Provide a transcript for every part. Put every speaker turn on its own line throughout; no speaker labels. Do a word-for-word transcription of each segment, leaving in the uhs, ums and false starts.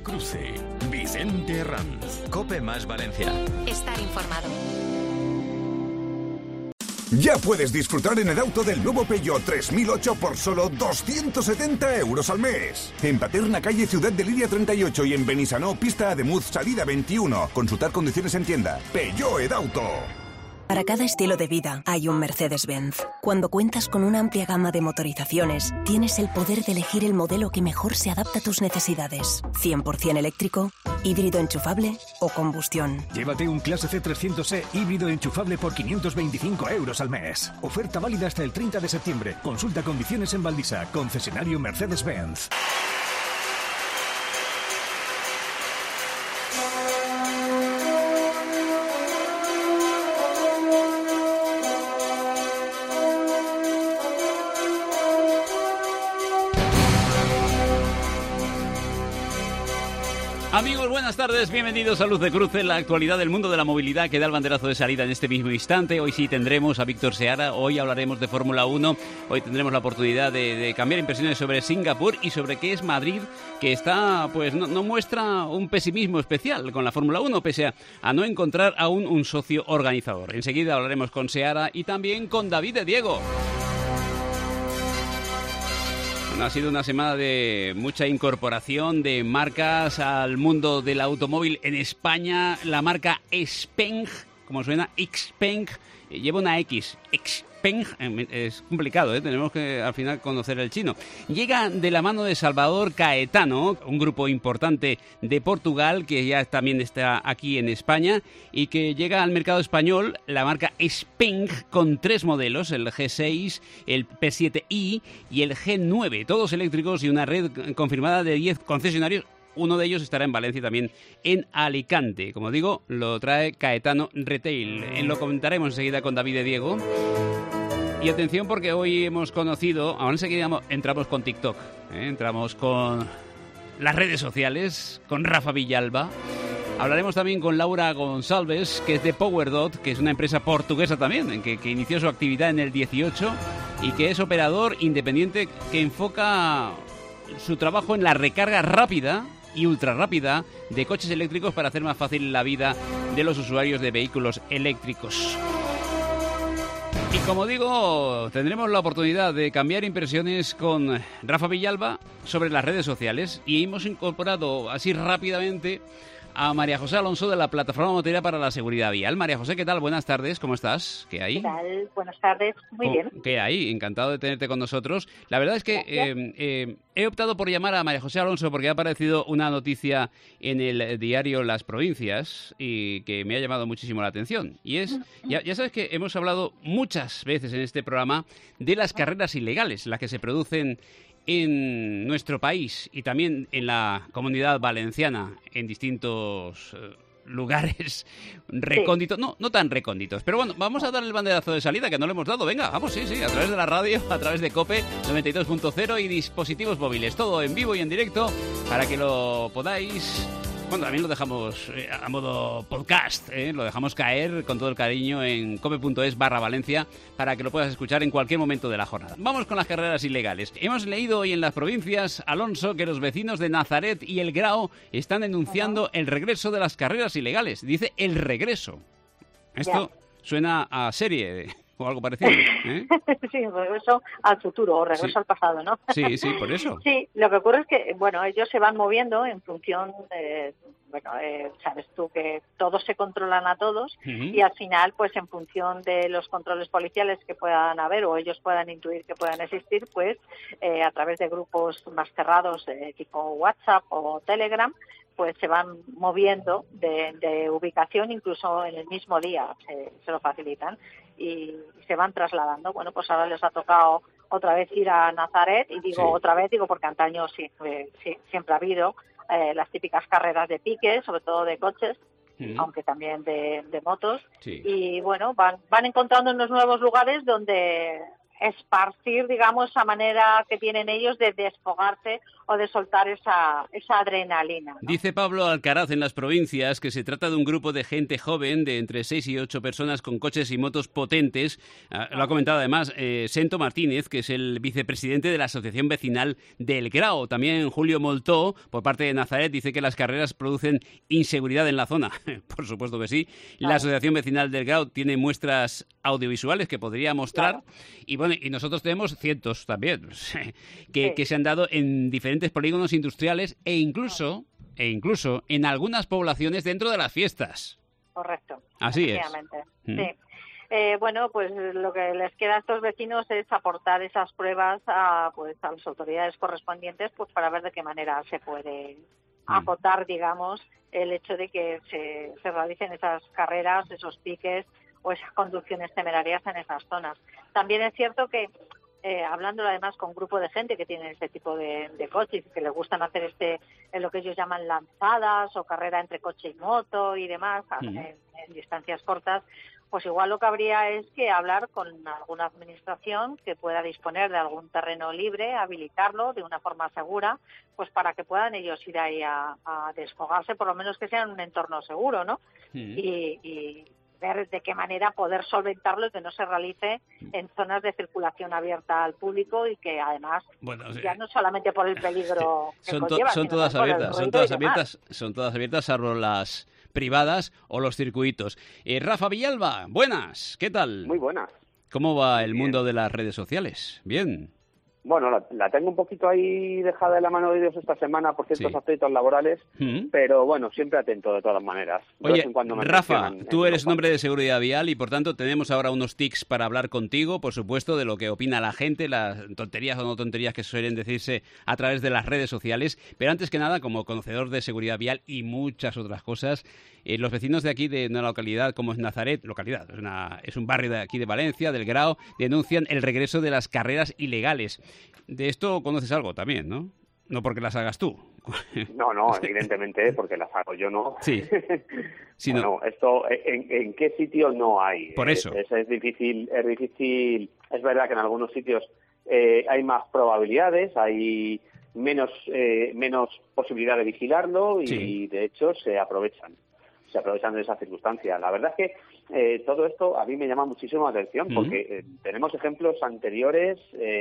Cruce. Vicente Herranz.
COPE más Valencia.
Estar informado.
Ya puedes disfrutar en Edauto del nuevo Peugeot tres mil ocho por solo doscientos setenta euros al mes. En Paterna, calle Ciudad de Liria treinta y ocho y en Benissanó, pista Ademuz, salida veintiuno. Consultar condiciones en tienda. Peugeot Edauto.
Para cada estilo de vida hay un Mercedes-Benz. Cuando cuentas con una amplia gama de motorizaciones, tienes el poder de elegir el modelo que mejor se adapta a tus necesidades. cien por ciento eléctrico, híbrido enchufable o combustión.
Llévate un Clase C trescientos E híbrido enchufable por quinientos veinticinco euros al mes. Oferta válida hasta el treinta de septiembre. Consulta condiciones en Valdisa, concesionario Mercedes-Benz.
Amigos, buenas tardes, bienvenidos a Luz de Cruce, la actualidad del mundo de la movilidad que da el banderazo de salida en este mismo instante. Hoy sí tendremos a Víctor Seara, hoy hablaremos de Fórmula uno, hoy tendremos la oportunidad de, de cambiar impresiones sobre Singapur y sobre qué es Madrid, que está, pues no, no muestra un pesimismo especial con la Fórmula uno, pese a, a no encontrar aún un socio organizador. Enseguida hablaremos con Seara y también con David de Diego. Ha sido una semana de mucha incorporación de marcas al mundo del automóvil en España. La marca Xpeng, como suena, Xpeng, lleva una X, Xpeng, es complicado, ¿eh? Tenemos que al final conocer el chino. Llega de la mano de Salvador Caetano, un grupo importante de Portugal que ya también está aquí en España y que llega al mercado español la marca Xpeng con tres modelos, el G seis, el P siete i y el G nueve, todos eléctricos y una red confirmada de diez concesionarios. Uno de ellos estará en Valencia y también en Alicante. Como digo, lo trae Caetano Retail. Lo comentaremos enseguida con David de Diego. Y atención porque hoy hemos conocido, ahora enseguida entramos con TikTok, ¿eh? entramos con las redes sociales, con Rafa Villalba. Hablaremos también con Laura González, que es de PowerDot, que es una empresa portuguesa también, que, que inició su actividad en el dieciocho y que es operador independiente que enfoca su trabajo en la recarga rápida y ultra rápida de coches eléctricos para hacer más fácil la vida de los usuarios de vehículos eléctricos. Y como digo, tendremos la oportunidad de cambiar impresiones con Rafa Villalba sobre las redes sociales y hemos incorporado así rápidamente a María José Alonso de la Plataforma Motera para la Seguridad Vial. María José, ¿qué tal? Buenas tardes, ¿cómo estás? ¿Qué hay?
¿Qué tal? Buenas tardes, muy bien.
¿Qué hay? Encantado de tenerte con nosotros. La verdad es que eh, eh, he optado por llamar a María José Alonso porque ha aparecido una noticia en el diario Las Provincias y que me ha llamado muchísimo la atención. Y es, ya, ya sabes que hemos hablado muchas veces en este programa de las carreras ilegales, las que se producen en nuestro país y también en la Comunidad Valenciana, en distintos eh, lugares recónditos, sí. no, no tan recónditos, pero bueno, vamos a dar el banderazo de salida que no lo hemos dado, venga, vamos, sí, sí, a través de la radio, a través de COPE noventa y dos punto cero y dispositivos móviles, todo en vivo y en directo para que lo podáis. Bueno, también lo dejamos eh, a modo podcast, ¿eh? Lo dejamos caer con todo el cariño en cope.es barra Valencia para que lo puedas escuchar en cualquier momento de la jornada. Vamos con las carreras ilegales. Hemos leído hoy en Las Provincias, Alonso, que los vecinos de Nazaret y El Grao están denunciando el regreso de las carreras ilegales. Dice el regreso. Esto suena a serie o algo parecido, ¿eh?
Sí, regreso al futuro o regreso sí. al pasado, ¿no?
Sí, sí, por eso.
Sí, lo que ocurre es que, bueno, ellos se van moviendo en función de, bueno, eh, sabes tú que todos se controlan a todos uh-huh. y al final, pues en función de los controles policiales que puedan haber o ellos puedan intuir que puedan existir, pues eh, a través de grupos más cerrados eh, tipo WhatsApp o Telegram, pues se van moviendo de, de ubicación, incluso en el mismo día se, se lo facilitan y se van trasladando. Bueno, pues ahora les ha tocado otra vez ir a Nazaret y digo sí. otra vez, digo porque antaño sí, eh, sí, siempre ha habido eh, las típicas carreras de pique, sobre todo de coches, sí. aunque también de, de motos sí. y bueno, van, van encontrando unos nuevos lugares donde esparcir, digamos, esa manera que tienen ellos de desfogarse o de soltar esa, esa adrenalina, ¿no?
Dice Pablo Alcaraz en Las Provincias que se trata de un grupo de gente joven de entre seis y ocho personas con coches y motos potentes. Ah, lo ha comentado además eh, Sento Martínez, que es el vicepresidente de la Asociación Vecinal del Grao. También Julio Moltó, por parte de Nazaret, dice que las carreras producen inseguridad en la zona. Por supuesto que sí. Claro. La Asociación Vecinal del Grao tiene muestras audiovisuales que podría mostrar. Claro. Y bueno, y nosotros tenemos cientos también que, sí. que se han dado en diferentes polígonos industriales e incluso, e incluso en algunas poblaciones dentro de las fiestas.
Correcto.
Así es.
Sí. Mm. Eh, bueno, pues lo que les queda a estos vecinos es aportar esas pruebas a, pues, a las autoridades correspondientes, pues para ver de qué manera se puede mm. acotar, digamos, el hecho de que se, se realicen esas carreras, esos piques o esas conducciones temerarias en esas zonas. También es cierto que Eh, hablando además con un grupo de gente que tiene este tipo de, de coches y que les gustan hacer este en lo que ellos llaman lanzadas o carrera entre coche y moto y demás, mm. en, en distancias cortas, pues igual lo que habría es que hablar con alguna administración que pueda disponer de algún terreno libre, habilitarlo de una forma segura, pues para que puedan ellos ir ahí a, a desfogarse, por lo menos que sea en un entorno seguro, ¿no? Mm. Y, y ver de qué manera poder solventarlo y que no se realice en zonas de circulación abierta al público y que además bueno, ya no solamente por el peligro que
son,
conlleva,
to, son todas abiertas, son todas abiertas, son todas abiertas salvo las privadas o los circuitos. Eh, Rafa Villalba, buenas, ¿qué tal?
Muy buenas.
¿Cómo va el mundo de las redes sociales? Bien.
Bueno, la, la tengo un poquito ahí dejada de la mano de Dios esta semana por ciertos sí. aspectos laborales, ¿Mm? Pero bueno, siempre atento de todas maneras.
Oye, en cuando me Rafa, tú eres un hombre de seguridad vial y por tanto tenemos ahora unos tics para hablar contigo, por supuesto, de lo que opina la gente, las tonterías o no tonterías que suelen decirse a través de las redes sociales. Pero antes que nada, como conocedor de seguridad vial y muchas otras cosas, eh, los vecinos de aquí de una localidad como es Nazaret, localidad, es, una, es un barrio de aquí de Valencia, del Grao, denuncian el regreso de las carreras ilegales. De esto conoces algo también, ¿no? No porque las hagas tú.
No, no, evidentemente, porque las hago yo, no.
Sí. sí
bueno, no. esto, ¿en, ¿en qué sitio no hay?
Por eso.
Es, es difícil, es difícil. Es verdad que en algunos sitios eh, hay más probabilidades, hay menos, eh, menos posibilidad de vigilarlo y, sí. de hecho, se aprovechan. se aprovechan de esa circunstancia. La verdad es que eh, todo esto a mí me llama muchísimo la atención porque eh, tenemos ejemplos anteriores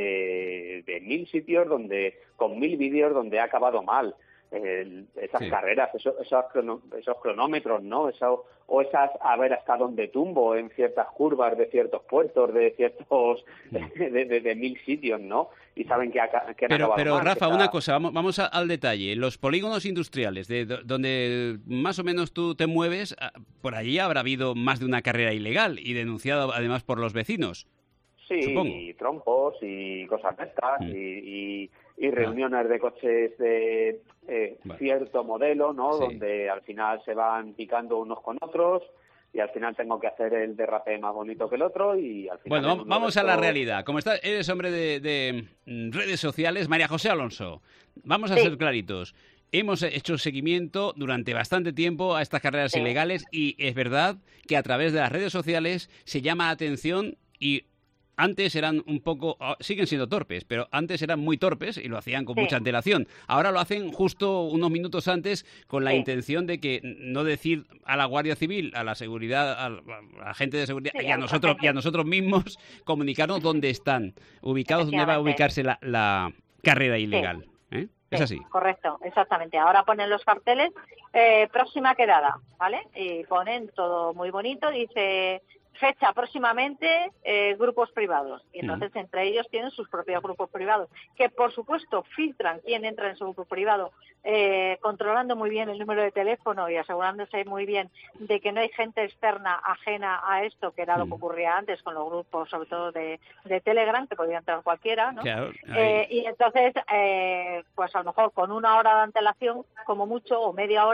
eh, de mil sitios donde con mil vídeos donde ha acabado mal. Eh, esas sí. carreras, esos, esos, crono, esos cronómetros, ¿no? Eso, o esas a ver hasta dónde tumbo en ciertas curvas de ciertos puertos, de ciertos sí. de, de, de mil sitios, ¿no? Y saben que, ha, que han
pero,
acabado
Pero
mal,
Rafa,
está...
una cosa, vamos, vamos a, al detalle. Los polígonos industriales, de, de donde más o menos tú te mueves, por allí habrá habido más de una carrera ilegal y denunciada además por los vecinos.
Sí,
supongo.
Y trompos y cosas de estas, mm. y, y, y reuniones ah. de coches de eh, vale. cierto modelo, ¿no? Sí. Donde al final se van picando unos con otros y al final tengo que hacer el derrape más bonito que el otro y al final...
Bueno, vamos a la realidad. Como estás, eres hombre de, de redes sociales, María José Alonso, vamos a sí. ser claritos. Hemos hecho seguimiento durante bastante tiempo a estas carreras sí. ilegales y es verdad que a través de las redes sociales se llama la atención y... Antes eran un poco, siguen siendo torpes, pero antes eran muy torpes y lo hacían con sí. mucha antelación. Ahora lo hacen justo unos minutos antes con la sí. intención de que no decir a la Guardia Civil, a la seguridad, a la gente de seguridad sí, y a nosotros y a nosotros mismos comunicarnos dónde están ubicados, dónde va a ubicarse la, la carrera ilegal. Sí. ¿Eh? Es así.
Correcto, exactamente. Ahora ponen los carteles, eh, próxima quedada, ¿vale? Y ponen todo muy bonito, dice... fecha próximamente, eh, grupos privados. Y entonces uh-huh. entre ellos tienen sus propios grupos privados, que por supuesto filtran quién entra en su grupo privado, eh, controlando muy bien el número de teléfono y asegurándose muy bien de que no hay gente externa ajena a esto, que era uh-huh. lo que ocurría antes con los grupos, sobre todo de, de Telegram, que podía entrar cualquiera, ¿no?
Claro,
eh, y entonces, eh, pues a lo mejor con una hora de antelación, como mucho, o media hora,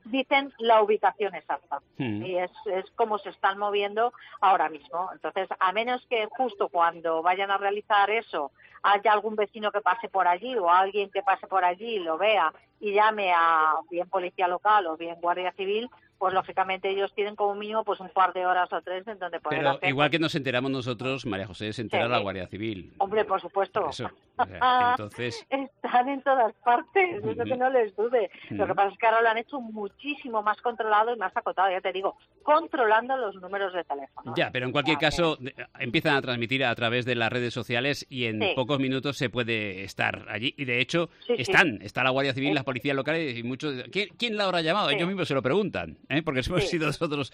dicen la ubicación exacta.
Mm.
Y es, es como se están moviendo ahora mismo. Entonces, a menos que justo cuando vayan a realizar eso haya algún vecino que pase por allí o alguien que pase por allí y lo vea y llame a bien policía local o bien guardia civil, pues lógicamente ellos tienen como mínimo pues un par de horas o tres en donde poder
Pero
hacer...
igual que nos enteramos nosotros, María José, se entera
Sí.
la Guardia Civil.
Hombre, por supuesto.
Eso. O sea, entonces...
Están en todas partes, eso
Ujú.
que no les dude. Lo que
Ujú.
pasa es que ahora lo han hecho muchísimo más controlado y más acotado, ya te digo, controlando los números de teléfono.
Ya, pero en cualquier
O sea,
caso de- empiezan a transmitir a través de las redes sociales y en
Sí.
pocos minutos se puede estar allí. Y de hecho
Sí, sí.
están, está la Guardia Civil,
Sí.
las policías locales y muchos... ¿Quién, quién la habrá llamado?
Sí.
Ellos mismos se lo preguntan, ¿eh? Porque hemos
Sí.
sido nosotros...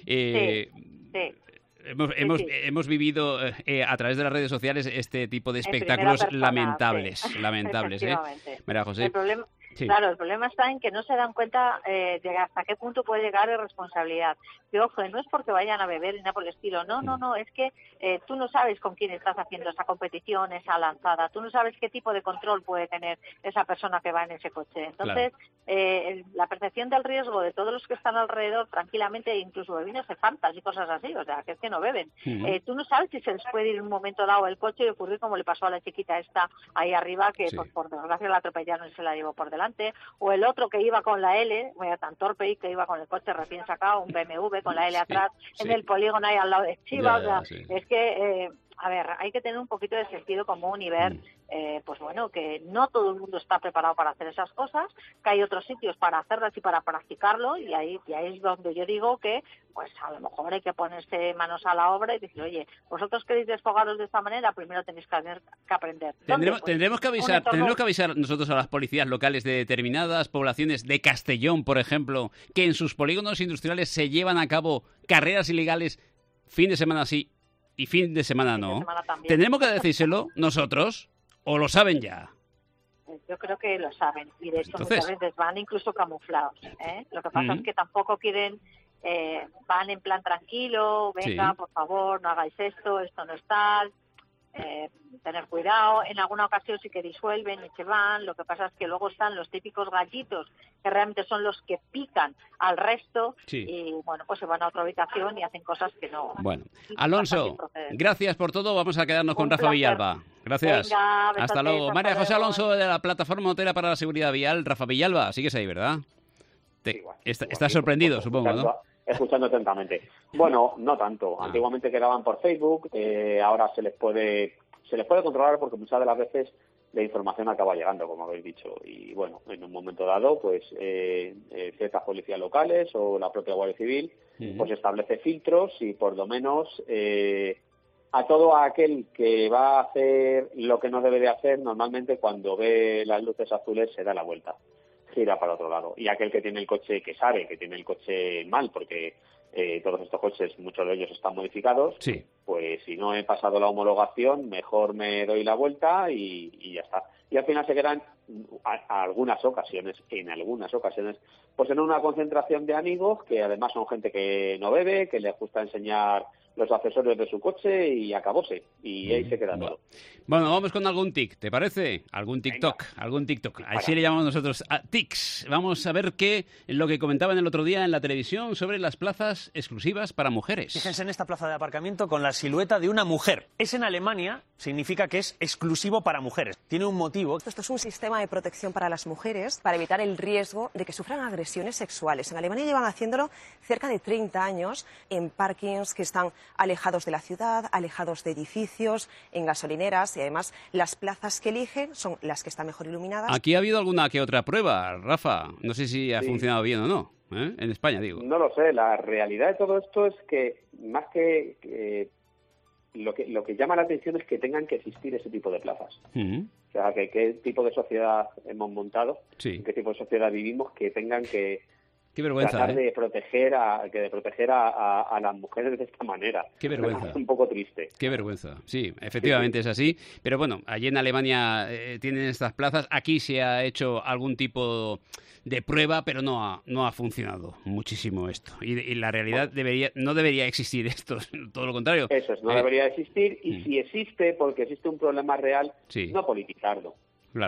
eh,
sí.
Hemos, hemos,
sí.
hemos vivido eh, a través de las redes sociales este tipo de
En primera
espectáculos
persona,
lamentables,
sí.
lamentables, ¿eh?
Efectivamente.
María José.
El problema,
Sí.
Claro, el problema está en que no se dan cuenta eh, de hasta qué punto puede llegar la responsabilidad. Y ojo, no es porque vayan a beber ni nada por el estilo, no, no, no, es que eh, tú no sabes con quién estás haciendo esa competición, esa lanzada, tú no sabes qué tipo de control puede tener esa persona que va en ese coche. Entonces, eh, el- la percepción del riesgo de todos los que están alrededor, tranquilamente, incluso bebiendo cefantas y cosas así, o sea, que es que no beben.
Ujú.
Eh, tú no sabes si se les puede ir en un momento dado el coche y ocurrir como le pasó a la chiquita esta ahí arriba, que
Sí.
pues, por desgracia la atropellaron y se la llevó por delante, o el otro que iba con la L, vaya tan torpe y que iba con el coche recién sacado, un B M W con la L
Sí,
atrás,
sí.
en el polígono ahí al lado de Chivas.
Ya, ya,
o sea,
sí.
es que, eh, a ver, hay que tener un poquito de sentido común y ver,
Mm.
eh, pues bueno, que no todo el mundo está preparado para hacer esas cosas, que hay otros sitios para hacerlas y para practicarlo, y ahí, y ahí es donde yo digo que, pues a lo mejor hay que ponerse manos a la obra y decir, oye, vosotros queréis desfogaros de esta manera, primero tenéis que, tener, que aprender. ¿Dónde?
Tendremos,
Pues,
tendremos que
un
avisar,
entorno-
tendremos que avisar nosotros a las policías locales de determinadas poblaciones de Castellón, por ejemplo, que en sus polígonos industriales se llevan a cabo carreras ilegales fin de semana sí y fin de semana
Fin de
no.
semana también.
¿Tendremos que decírselo nosotros o lo saben ya?
Yo creo que lo saben y de hecho
Entonces-
muchas veces van incluso camuflados. ¿eh? Lo que pasa
Ujú.
es que tampoco quieren, eh, van en plan tranquilo, venga,
Sí.
por favor, no hagáis esto, esto no es tal, eh, tener cuidado. En alguna ocasión sí que disuelven y se van. Lo que pasa es que luego están los típicos gallitos que realmente son los que pican al resto
Sí.
y bueno, pues se van a otra ubicación y hacen cosas que no.
Bueno,
y
Alonso,
pasan sin proceder.
gracias por todo. Vamos a quedarnos con
Un
Rafa
placer.
Villalba. Gracias.
Venga,
Hasta
besotes,
luego.
hasta
María José
luego.
Alonso de la Plataforma Hotera para la Seguridad Vial. Rafa Villalba, sigues ahí, ¿verdad? Te-
Igual,
está-
igual,
estás
sí,
sorprendido,
por
supongo,
supuesto,
¿no?
Escuchando atentamente. Bueno, no tanto.
Ah.
Antiguamente quedaban por Facebook, eh, ahora se les puede se les puede controlar porque muchas de las veces la información acaba llegando, como habéis dicho. Y bueno, en un momento dado, pues eh, eh, ciertas policías locales o la propia Guardia Civil,
Ujú.
pues establece filtros y por lo menos eh, a todo aquel que va a hacer lo que no debe de hacer, normalmente cuando ve las luces azules se da la vuelta, gira para otro lado. Y aquel que tiene el coche, que sabe que tiene el coche mal, porque eh, todos estos coches, muchos de ellos están modificados,
Sí.
pues si no he pasado la homologación, mejor me doy la vuelta y, y ya está. Y al final se quedan, a, a algunas ocasiones, en algunas ocasiones, pues en una concentración de amigos que además son gente que no bebe, que les gusta enseñar los accesorios de su coche y acabóse. Y ahí se queda todo.
Bueno, vamos con algún tic, ¿te parece? Algún TikTok, algún TikTok. Así le llamamos nosotros a tics. Vamos a ver qué lo que comentaban el otro día en la televisión sobre las plazas exclusivas para mujeres.
Fíjense en esta plaza de aparcamiento con la silueta de una mujer. Es en Alemania, significa que es exclusivo para mujeres. Tiene un motivo.
Esto es un sistema de protección para las mujeres para evitar el riesgo de que sufran agresiones sexuales. En Alemania llevan haciéndolo cerca de treinta años en parkings que están alejados de la ciudad, alejados de edificios, en gasolineras y además las plazas que eligen son las que están mejor iluminadas.
Aquí ha habido alguna que otra prueba, Rafa. No sé si ha
Sí.
funcionado bien o no. ¿eh? En España, digo.
No lo sé, la realidad de todo esto es que más que eh, lo que lo que llama la atención es que tengan que existir ese tipo de plazas.
Ujú.
O sea, que qué tipo de sociedad hemos montado,
Sí.
en qué tipo de sociedad vivimos, que tengan que
Qué vergüenza,
tratar
¿eh?
de proteger a que de proteger a, a, a las mujeres de esta manera.
Qué vergüenza.
Es un poco triste.
Qué vergüenza. Sí, efectivamente es así. Pero bueno, allí en Alemania eh, tienen estas plazas. Aquí se ha hecho algún tipo de prueba, pero no ha, no ha funcionado muchísimo esto. Y, y la realidad debería no debería existir esto, todo lo contrario.
Eso es, no
Eh,
debería existir y
mm.
si existe, porque existe un problema real,
Sí.
no politizarlo.
Claro.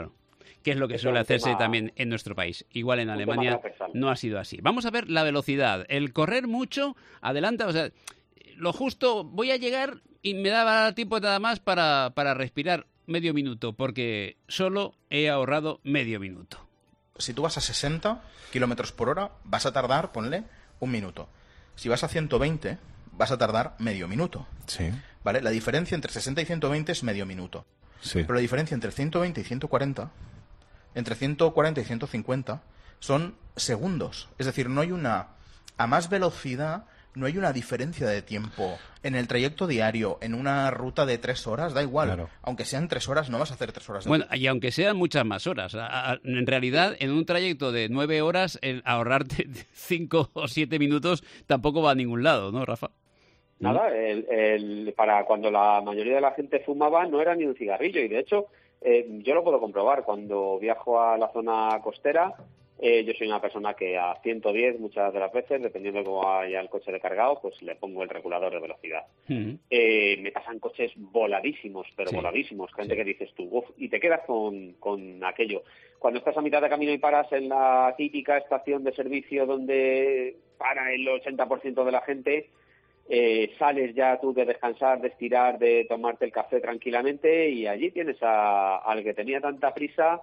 que es lo que
es
suele hacerse
tema,
también en nuestro país. Igual en Alemania
transversal.
no ha sido así. Vamos a ver la velocidad. El correr mucho, adelanta, o sea, lo justo, voy a llegar y me daba tiempo nada más para, para respirar medio minuto, porque solo he ahorrado medio minuto.
Si tú vas a sesenta kilómetros por hora, vas a tardar, ponle, un minuto. Si vas a ciento veinte, vas a tardar medio minuto.
Sí.
¿Vale? La diferencia entre sesenta y ciento veinte es medio minuto.
Sí.
Pero la diferencia entre ciento veinte y ciento cuarenta, entre ciento cuarenta y ciento cincuenta, son segundos. Es decir, no hay una... A más velocidad, no hay una diferencia de tiempo. En el trayecto diario, en una ruta de tres horas, da igual.
Claro.
Aunque sean tres horas, no vas a hacer tres horas. De
Bueno, y aunque sean muchas más horas, a, a, en realidad, en un trayecto de nueve horas, el ahorrarte cinco o siete minutos tampoco va a ningún lado, ¿no, Rafa?
Nada, el, el, para cuando la mayoría de la gente fumaba no era ni un cigarrillo, y de hecho eh, yo lo puedo comprobar. Cuando viajo a la zona costera, eh, yo soy una persona que a ciento diez muchas de las veces, dependiendo de cómo vaya el coche de cargado, pues le pongo el regulador de velocidad.
Uh-huh.
Eh, me pasan coches voladísimos, pero
Sí.
voladísimos, gente
Sí.
que dices tú, uf, y te quedas con, con aquello. Cuando estás a mitad de camino y paras en la típica estación de servicio donde para el ochenta por ciento de la gente, eh, sales ya tú de descansar, de estirar, de tomarte el café tranquilamente, y allí tienes a, al que tenía tanta prisa,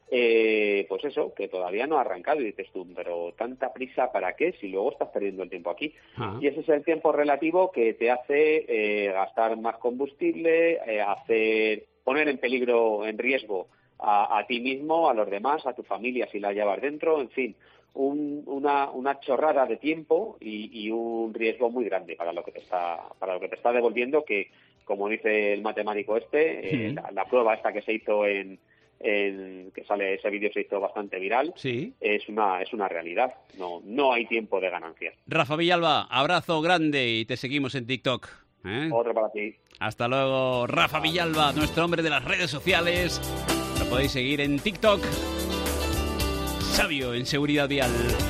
eh, pues eso, que todavía no ha arrancado, y dices tú, pero tanta prisa ¿para qué? Si luego estás perdiendo el tiempo aquí.
Ah.
Y ese es el tiempo relativo que te hace eh, gastar más combustible, eh, hacer poner en peligro, en riesgo a, a ti mismo, a los demás, a tu familia si la llevas dentro, en fin, un, una, una chorrada de tiempo y, y un riesgo muy grande para lo que te está para lo que te está devolviendo, que, como dice el matemático este, eh,
Sí.
la, la prueba esta que se hizo en, en que sale ese vídeo, se hizo bastante viral,
Sí.
es una es una realidad. No no hay tiempo de ganancias.
Rafa Villalba, abrazo grande y te seguimos en TikTok. ¿eh?
Otro para ti.
Hasta luego, Rafa Villalba, nuestro hombre de las redes sociales. Lo podéis seguir en TikTok. Sabio en seguridad vial.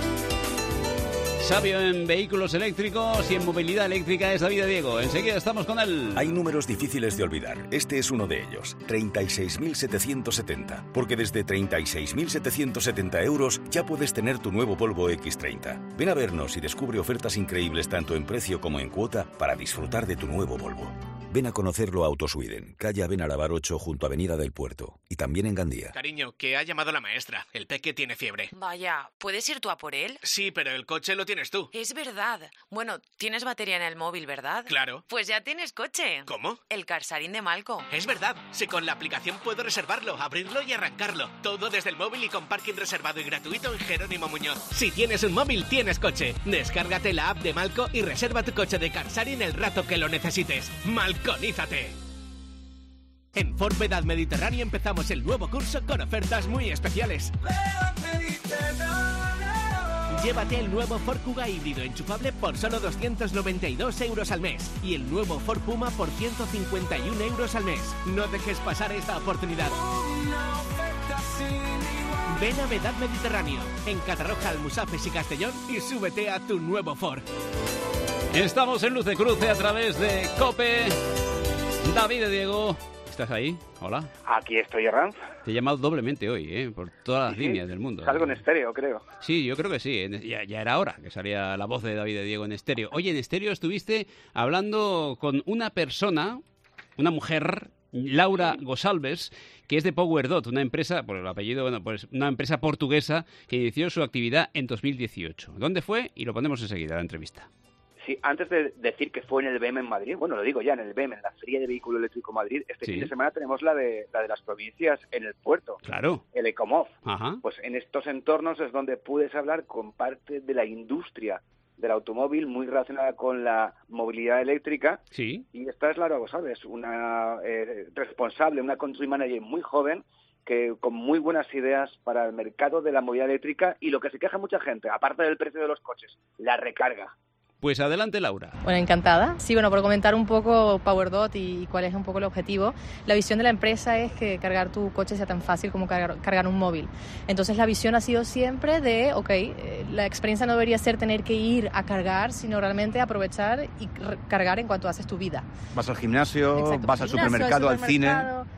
Sabio en vehículos eléctricos y en movilidad eléctrica es David de Diego. Enseguida estamos con él.
Hay números difíciles de olvidar. Este es uno de ellos, treinta y seis mil setecientos setenta. Porque desde treinta y seis mil setecientos setenta euros ya puedes tener tu nuevo Volvo equis treinta. Ven a vernos y descubre ofertas increíbles tanto en precio como en cuota para disfrutar de tu nuevo Volvo. Ven a conocerlo a Autosweden, calle Abenarabar ocho junto a Avenida del Puerto. Y también en Gandía.
Cariño, que ha llamado la maestra. El peque tiene fiebre.
Vaya, ¿puedes ir tú a por él?
Sí, pero el coche lo tienes tú.
Es verdad. Bueno, tienes batería en el móvil, ¿verdad?
Claro.
Pues ya tienes coche.
¿Cómo?
El Carsarín de Malco.
Es verdad. Si con la aplicación puedo reservarlo, abrirlo y arrancarlo. Todo desde el móvil y con parking reservado y gratuito en Jerónimo Muñoz. Si tienes un móvil, tienes coche. Descárgate la app de Malco y reserva tu coche de Carsarín el rato que lo necesites. ¡Malconízate! En Ford Vedad Mediterráneo empezamos el nuevo curso con ofertas muy especiales. Llévate el nuevo Ford Kuga híbrido enchufable por solo doscientos noventa y dos euros al mes y el nuevo Ford Puma por ciento cincuenta y uno euros al mes. No dejes pasar esta oportunidad. Ven a Vedad Mediterráneo, en Catarroja, Almusafes y Castellón, y súbete a tu nuevo Ford.
Estamos en Luz de Cruce a través de COPE. David de Diego, ¿estás ahí? Hola.
Aquí estoy, Herranz.
Te he llamado doblemente hoy, ¿eh? Por todas las
Sí, sí.
líneas del mundo.
Salgo en estéreo, creo.
Sí, yo creo que sí. En- Ya, ya era hora que salía la voz de David de Diego en estéreo. Oye, en estéreo estuviste hablando con una persona, una mujer, Laura Gosalves, que es de PowerDot, una empresa, por el apellido, bueno, pues una empresa portuguesa que inició su actividad en dos mil dieciocho. ¿Dónde fue? Y lo ponemos enseguida, la entrevista.
Sí, antes de decir que fue en el B E M en Madrid, bueno, lo digo ya, en el B E M, en la Feria de Vehículo Eléctrico Madrid, este
Sí.
fin de semana tenemos la de la de las provincias en el puerto,
Claro.
el Ecomov.
Ajá.
Pues en estos entornos es donde puedes hablar con parte de la industria del automóvil muy relacionada con la movilidad eléctrica.
Sí.
Y esta es Laura Gosalves, una eh, responsable, una country manager muy joven, que con muy buenas ideas para el mercado de la movilidad eléctrica, y lo que se queja mucha gente, aparte del precio de los coches, la recarga.
Pues adelante, Laura.
Bueno, encantada. Sí, bueno, por comentar un poco PowerDot y cuál es un poco el objetivo. La visión de la empresa es que cargar tu coche sea tan fácil como cargar, cargar un móvil. Entonces la visión ha sido siempre de, ok, eh, la experiencia no debería ser tener que ir a cargar, sino realmente aprovechar y re- cargar en cuanto haces tu vida.
Vas al gimnasio,
Exacto,
vas al
gimnasio,
supermercado, al cine.
supermercado.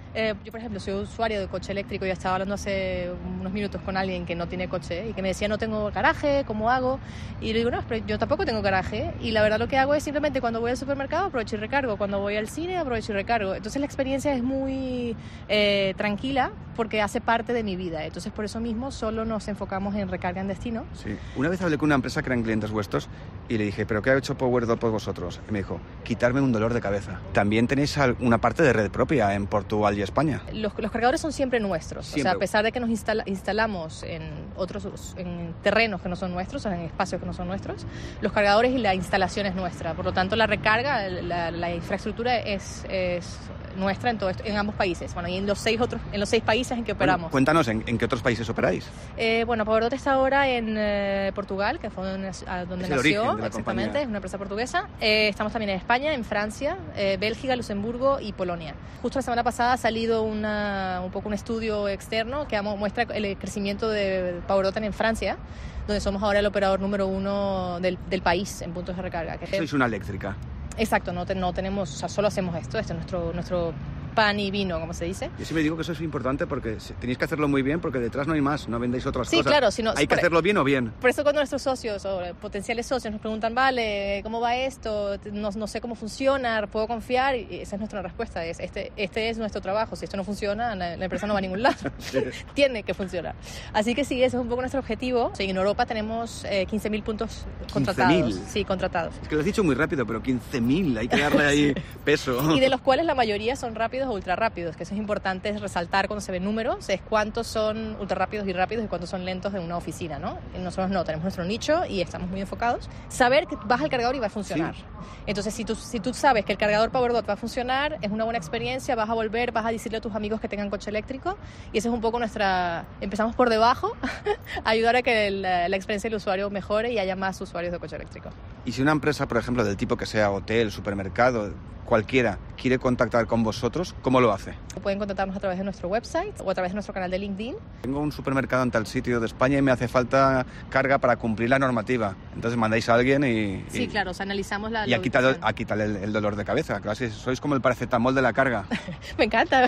Eh, yo, por ejemplo, soy usuario de coche eléctrico y estaba hablando hace unos minutos con alguien que no tiene coche y que me decía no tengo garaje, ¿cómo hago? Y le digo, no, pero yo tampoco tengo garaje y la verdad lo que hago es simplemente cuando voy al supermercado aprovecho y recargo, cuando voy al cine aprovecho y recargo. Entonces la experiencia es muy eh, tranquila porque hace parte de mi vida. Entonces por eso mismo solo nos enfocamos en recarga en destino.
Sí. Una vez hablé con una empresa que eran clientes vuestros y le dije, ¿pero qué ha hecho PowerDot por vosotros? Y me dijo, quitarme un dolor de cabeza. También tenéis una parte de red propia en Portugal y España.
Los, los cargadores son siempre nuestros. Siempre. O sea, a pesar de que nos instala, instalamos en otros en terrenos que no son nuestros, o en espacios que no son nuestros, los cargadores y la instalación es nuestra. Por lo tanto, la recarga, la, la infraestructura es, es nuestra en todo esto, en ambos países. Bueno, y en los seis otros, en los seis países en que operamos.
Bueno, cuéntanos, ¿en, ¿en qué otros países operáis?
Eh, bueno, PowerDot está ahora en eh, Portugal, que fue donde, donde
es
nació,
el origen de la
exactamente,
compañía.
es una empresa portuguesa. Eh, estamos también en España, en Francia, eh, Bélgica, Luxemburgo y Polonia. Justo la semana pasada ha salido una, un poco un estudio externo que muestra el crecimiento de PowerDot en Francia, donde somos ahora el operador número uno del, del país en puntos de recarga. Que
Sois una eléctrica.
Exacto, no, te, no tenemos, o sea, solo hacemos esto, este es nuestro, nuestro pan y vino, como se dice.
Yo siempre digo que eso es importante porque tenéis que hacerlo muy bien porque detrás no hay más, no vendéis otras
sí,
cosas.
Claro, si no,
hay que
por,
hacerlo bien o bien.
Por eso cuando nuestros socios o potenciales socios nos preguntan, vale, ¿cómo va esto? No, no sé cómo funciona, ¿puedo confiar? Y esa es nuestra respuesta, es este, este es nuestro trabajo, si esto no funciona, la, la empresa no va a ningún lado. Sí. Tiene que funcionar. Así que sí, ese es un poco nuestro objetivo. Sí, en Europa tenemos eh, quince mil puntos contratados.
quince mil.
Sí, contratados.
Es que lo has dicho muy rápido, pero quince mil, hay que darle ahí sí. peso.
Y de los cuales la mayoría son rápidos o ultra rápidos, que eso es importante resaltar cuando se ven números, es cuántos son ultra rápidos y rápidos y cuántos son lentos de una oficina, ¿no? Y nosotros no, tenemos nuestro nicho y estamos muy enfocados. Saber que vas al cargador y va a funcionar. Sí. Entonces, si tú, si tú sabes que el cargador PowerDot va a funcionar, es una buena experiencia, vas a volver, vas a decirle a tus amigos que tengan coche eléctrico y esa es un poco nuestra... Empezamos por debajo, ayudar a que la, la experiencia del usuario mejore y haya más usuarios de coche eléctrico.
Y si una empresa, por ejemplo, del tipo que sea hotel, supermercado, cualquiera, quiere contactar con vosotros, ¿cómo lo hace?
Pueden contactarnos a través de nuestro website o a través de nuestro canal de LinkedIn.
Tengo un supermercado en tal sitio de España y me hace falta carga para cumplir la normativa. Entonces mandáis a alguien y...
Sí,
y,
claro, o sea, analizamos la...
Y a quitar, a quitar el, el dolor de cabeza. Casi sois como el paracetamol de la carga.
Me encanta.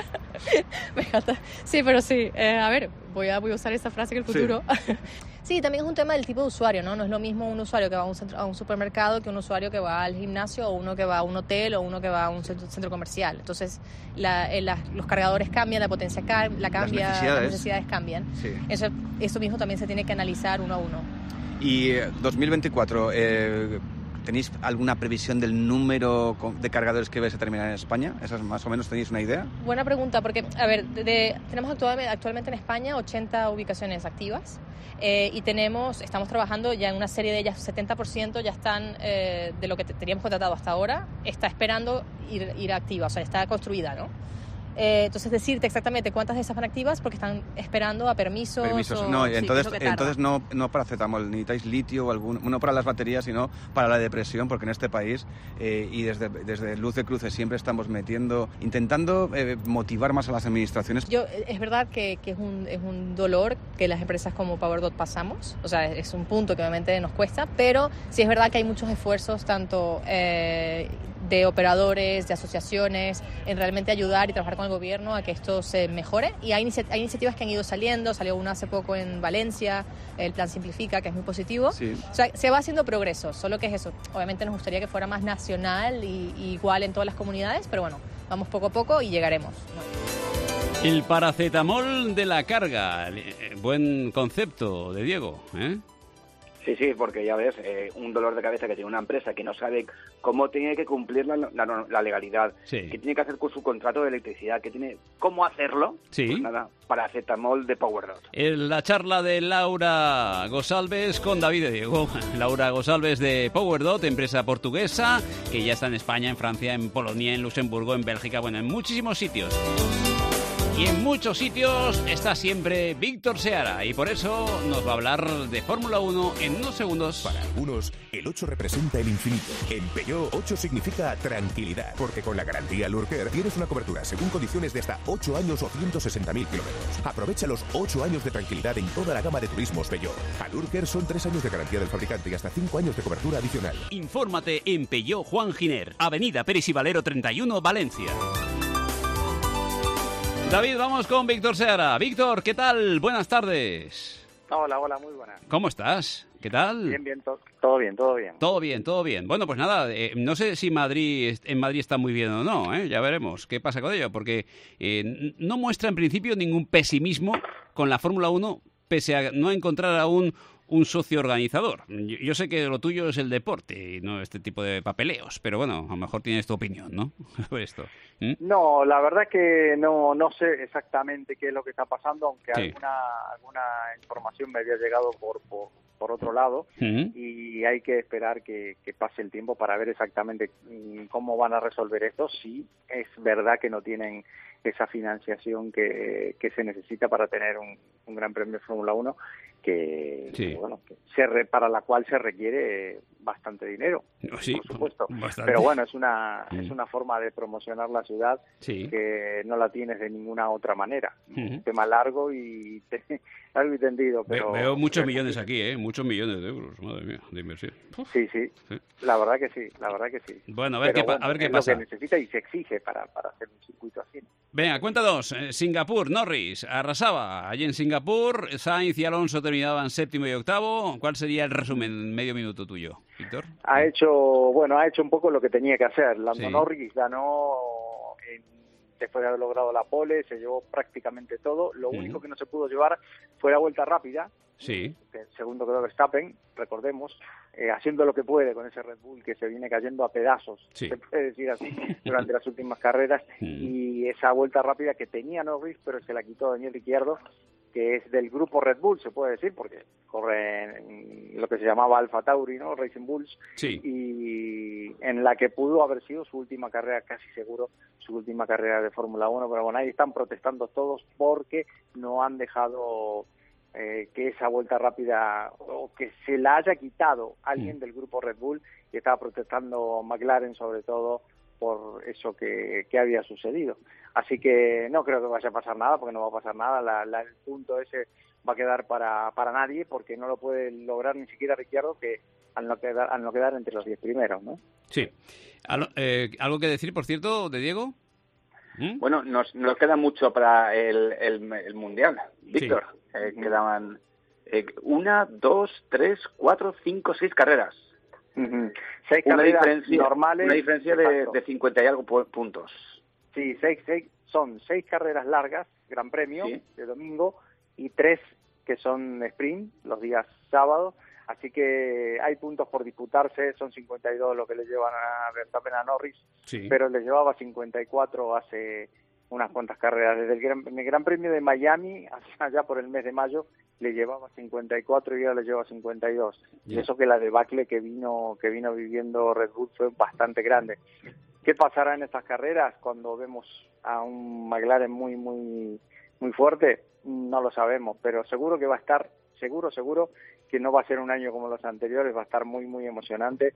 Me encanta. Sí, pero sí. Eh, a ver, voy a, voy a usar esa frase en el futuro. Sí. Sí, también es un tema del tipo de usuario, ¿no? No es lo mismo un usuario que va a un, centro, a un supermercado que un usuario que va al gimnasio o uno que va a un hotel o uno que va a un centro, centro comercial. Entonces, la, la, los cargadores cambian, la potencia car, la cambia,
las necesidades,
las necesidades cambian.
Sí.
Eso, eso mismo también se tiene que analizar uno a uno.
Y eh, dos mil veinticuatro, eh, ¿tenéis alguna previsión del número de cargadores que vais a terminar en España? ¿Esas más o menos tenéis una idea?
Buena pregunta, porque, a ver, de, de, tenemos actualmente, actualmente en España ochenta ubicaciones activas eh, y tenemos, estamos trabajando ya en una serie de ellas, setenta por ciento ya están eh, de lo que teníamos contratado hasta ahora, está esperando ir, ir activa, o sea, está construida, ¿no? Eh, entonces decirte exactamente cuántas de esas van activas porque están esperando a permisos.
Permisos,
o,
no,
sí,
entonces, entonces no, no paracetamol, necesitáis litio o algún, no para las baterías, sino para la depresión, porque en este país eh, y desde, desde Luz de Cruces siempre estamos metiendo, intentando eh, motivar más a las administraciones.
Yo, es verdad que, que es, un, es un dolor que las empresas como PowerDot pasamos, o sea, es un punto que obviamente nos cuesta, pero sí es verdad que hay muchos esfuerzos, tanto eh, de operadores, de asociaciones, en realmente ayudar y trabajar con el gobierno a que esto se mejore. Y hay, inici- hay iniciativas que han ido saliendo, salió una hace poco en Valencia, el Plan Simplifica, que es muy positivo. Sí. O sea, se va haciendo progreso, solo que es eso. Obviamente nos gustaría que fuera más nacional y, y igual en todas las comunidades, pero bueno, vamos poco a poco y llegaremos, ¿no?
El paracetamol de la carga, buen concepto de Diego, ¿eh?
Sí, sí, porque ya ves, eh, un dolor de cabeza que tiene una empresa que no sabe cómo tiene que cumplir la, la, la legalidad, sí. qué tiene que hacer con su contrato de electricidad, qué tiene, cómo hacerlo,
sí.
Pues nada, paracetamol de PowerDot.
En la charla de Laura Gosalves con David de Diego. Laura Gosalves de PowerDot, empresa portuguesa, que ya está en España, en Francia, en Polonia, en Luxemburgo, en Bélgica, bueno, en muchísimos sitios. Y en muchos sitios está siempre Víctor Seara y por eso nos va a hablar de Fórmula uno en unos segundos.
Para algunos, el ocho representa el infinito. En Peugeot, ocho significa tranquilidad, porque con la garantía Lurker tienes una cobertura según condiciones de hasta ocho años o ciento sesenta mil kilómetros. Aprovecha los ocho años de tranquilidad en toda la gama de turismos Peugeot. A Lurker son tres años de garantía del fabricante y hasta cinco años de cobertura adicional.
Infórmate en Peugeot Juan Giner, Avenida Pérez y Valero treinta y uno, Valencia. David, vamos con Víctor Seara. Víctor, ¿qué tal? Buenas tardes.
Hola, hola, muy buenas.
¿Cómo estás? ¿Qué tal?
Bien, bien, to todo bien, todo bien.
Todo bien, todo bien. Bueno, pues nada, eh, no sé si Madrid en Madrid está muy bien o no, ¿eh? Ya veremos qué pasa con ello, porque eh, no muestra en principio ningún pesimismo con la Fórmula uno, pese a no encontrar aún un socio organizador. Yo, yo sé que lo tuyo es el deporte y no este tipo de papeleos, pero bueno, a lo mejor tienes tu opinión, ¿no? Sobre esto. ¿Mm?
No, la verdad que no no sé exactamente qué es lo que está pasando, aunque
Sí.
alguna alguna información me había llegado por por, por otro lado,
Ujú.
y hay que esperar que, que pase el tiempo para ver exactamente mm, cómo van a resolver esto, si es verdad que no tienen esa financiación que, que se necesita para tener un, un Gran Premio de Fórmula uno, que,
Sí.
que, bueno, que se re- para la cual se requiere bastante dinero,
Sí,
por supuesto.
bastante.
Pero bueno, es una
Mm.
es una forma de promocionar la ciudad
Sí.
que no la tienes de ninguna otra manera.
Ujú.
Un tema largo y te- largo y tendido, pero
Veo, veo muchos millones aquí, ¿eh? Muchos millones de euros, madre mía, de inversión.
sí, sí,
Sí.
la verdad que sí, la verdad que sí.
Bueno, a ver
Pero
qué pa-
bueno,
a ver qué
es
pasa.
lo que necesita y se exige para, para hacer un circuito así.
Venga, cuéntanos. Eh, Singapur, Norris, arrasaba. Allí en Singapur, Sainz y Alonso terminaban séptimo y octavo. ¿Cuál sería el resumen, medio minuto tuyo, Víctor?
Ha hecho, bueno, ha hecho un poco lo que tenía que hacer. Lando
Sí.
Norris ganó en- después de haber logrado la pole, se llevó prácticamente todo. Lo
Ujú.
único que no se pudo llevar fue la vuelta rápida.
Sí.
El segundo quedó Verstappen, recordemos, eh, haciendo lo que puede con ese Red Bull que se viene cayendo a pedazos,
Sí.
se puede decir así, durante las últimas carreras,
Mm.
y esa vuelta rápida que tenía Norris, pero se la quitó Daniel Ricciardo, que es del grupo Red Bull, se puede decir, porque corre en lo que se llamaba Alfa Tauri, ¿no? Racing Bulls,
Sí.
y en la que pudo haber sido su última carrera, casi seguro, su última carrera de Fórmula uno, pero bueno, ahí están protestando todos porque no han dejado eh, que esa vuelta rápida, o que se la haya quitado alguien del grupo Red Bull, y estaba protestando McLaren sobre todo por eso que, que había sucedido. Así que no creo que vaya a pasar nada, porque no va a pasar nada, la, la- el punto ese va a quedar para, para nadie, porque no lo puede lograr ni siquiera Ricciardo, que al no quedar, al no quedar entre los diez primeros, ¿no?
Sí. Al- eh, ¿Algo que decir, por cierto, de Diego?
Bueno, nos, nos queda mucho para el, el, el Mundial, Víctor. Eh, quedaban eh, una, dos, tres, cuatro, cinco, seis carreras.
Ujú. Seis
Una
carreras
diferencia,
normales.
una diferencia de,
exacto.
de cincuenta y algo pu- puntos.
Sí, seis, seis, son seis carreras largas, Gran Premio,
Sí.
de domingo, y tres que son sprint, los días sábados. Así que hay puntos por disputarse, son cincuenta y dos lo que le llevan a Verstappen a Norris,
Sí.
pero le llevaba cincuenta y cuatro hace unas cuantas carreras. Desde el Gran, el Gran Premio de Miami, allá por el mes de mayo, le llevaba cincuenta y cuatro y ahora le lleva cincuenta y dos. Y
Ya.
eso que la debacle que vino que vino viviendo Red Bull fue bastante grande. ¿Qué pasará en estas carreras cuando vemos a un McLaren muy, muy, muy fuerte? No lo sabemos, pero seguro que va a estar, seguro, seguro que no va a ser un año como los anteriores, va a estar muy, muy emocionante.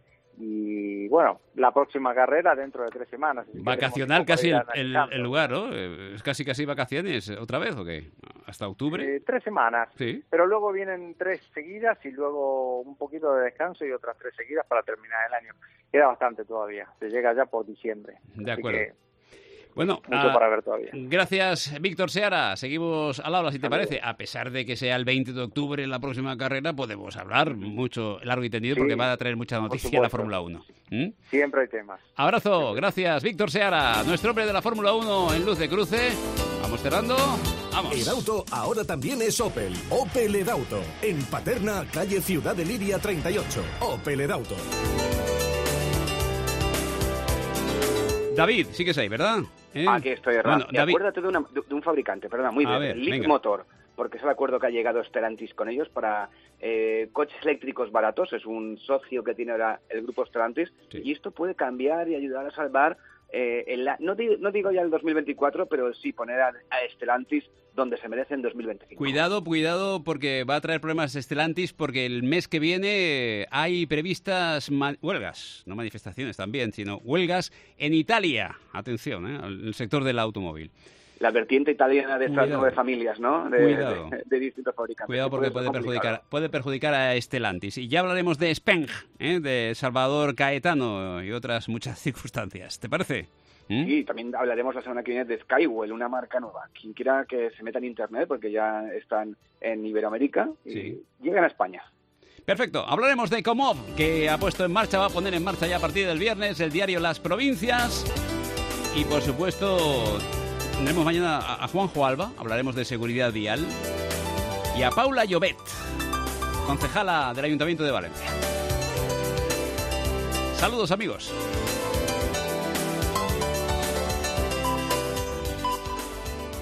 Y bueno, la próxima carrera dentro de tres semanas. Así que
Vacacional
tenemos
casi
tiempo
el,
para ir
el-
analizando.
el lugar, ¿no? Eh, ¿Es casi casi vacaciones otra vez o qué? ¿Hasta octubre?
Eh, tres semanas.
Sí.
Pero luego vienen tres seguidas y luego un poquito de descanso y otras tres seguidas para terminar el año. Queda bastante todavía. Se llega ya por diciembre.
De
Así
acuerdo.
que
Bueno,
mucho
ah,
para ver todavía.
gracias, Víctor Seara. Seguimos al habla, si te parece. A pesar de que sea el veinte de octubre en la próxima carrera, podemos hablar mucho, largo y tendido,
Sí,
porque va a traer mucha noticia la
supuesto.
Fórmula uno. ¿Mm?
Siempre hay temas.
Abrazo, gracias, Víctor Seara, nuestro hombre de la Fórmula uno en Luz de Cruce. Vamos cerrando. Vamos.
Edauto ahora también es Opel. Opel Edauto. En Paterna, calle Ciudad de Liria treinta y ocho. Opel Edauto.
David, sigues ahí, ¿verdad? ¿Eh?
Aquí estoy, Erran.
Bueno,
Y
David,
acuérdate de, una- de- de un fabricante, perdona, muy
A
bien,
ver,
Leap
venga.
Motor, porque es el acuerdo que ha llegado Stellantis con ellos para eh, coches eléctricos baratos. Es un socio que tiene ahora el grupo Stellantis, y esto puede cambiar y ayudar a salvar, eh, el, a- no, di- no digo ya el dos mil veinticuatro, pero sí poner a, a Stellantis donde se merece en dos mil veinticinco.
cuidado, cuidado, porque va a traer problemas Stellantis, porque el mes que viene hay previstas ma- huelgas, no manifestaciones también, sino huelgas en Italia. Atención, ¿eh? El sector del automóvil.
La vertiente italiana de estas
Cuidado.
nueve familias, ¿no? De,
Cuidado.
de- de distintos fabricantes.
Cuidado porque puede
ser complicado.
perjudicar, puede perjudicar a Stellantis. Y ya hablaremos de Speng, ¿eh? De Salvador Caetano y otras muchas circunstancias. ¿Te parece?
¿Mm? Y también hablaremos la semana que viene de Skywell, una marca nueva. Quien quiera que se meta en Internet, porque ya están en Iberoamérica y sí. llegan a España.
Perfecto, hablaremos de Comov, que ha puesto en marcha, va a poner en marcha ya a partir del viernes el diario Las Provincias. Y por supuesto, tendremos mañana a Juanjo Alba, hablaremos de seguridad vial. Y a Paula Llobet, concejala del Ayuntamiento de Valencia. Saludos, amigos.